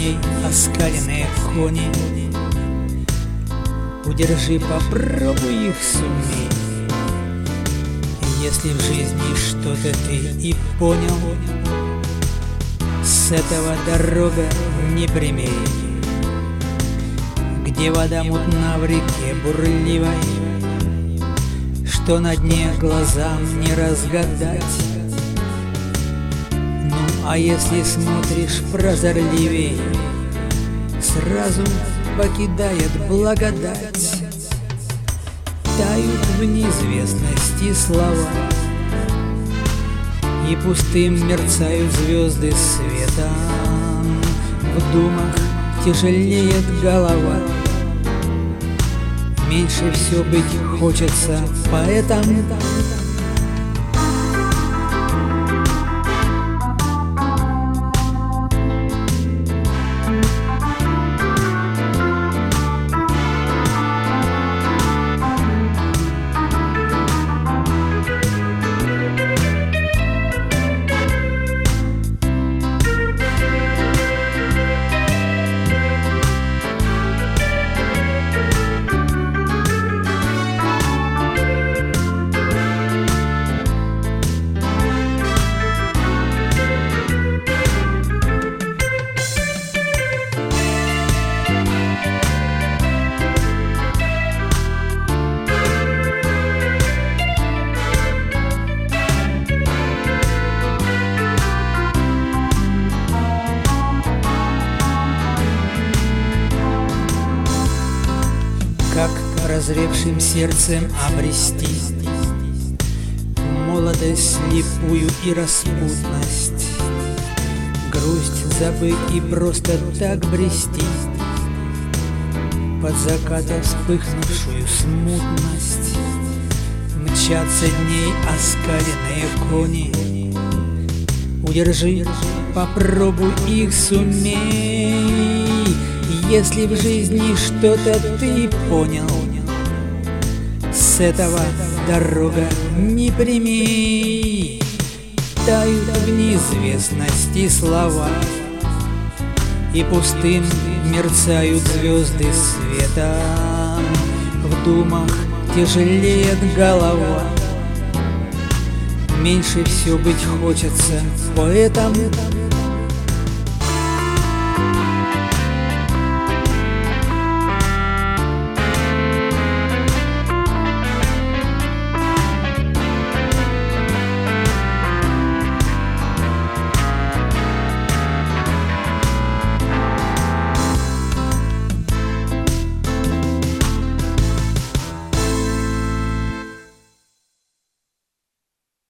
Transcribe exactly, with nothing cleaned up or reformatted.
дней оскаленные кони. Удержи, попробуй их сумей. Если в жизни что-то ты и понял, с этого дорога не прямей. Где вода мутна в реке бурливой, что на дне глазам не разгадать. Ну, а если смотришь прозорливей, сразу покидает благодать. Тают в неизвестности слова, и пустым мерцают звезды света. В думах тяжелеет голова, меньше все быть хочется поэтом. Как разревшим сердцем обрести молодость слепую и распутность, грусть забыть и просто так брести под закатом вспыхнувшую смутность. Мчатся дней оскаленные кони, удержи, попробуй их сумей. Если в жизни что-то ты понял, с этого дорога не прямей. Тают в неизвестности слова, и пустым мерцают звезды света. В думах тяжелеет голова, меньше все быть хочется поэтом.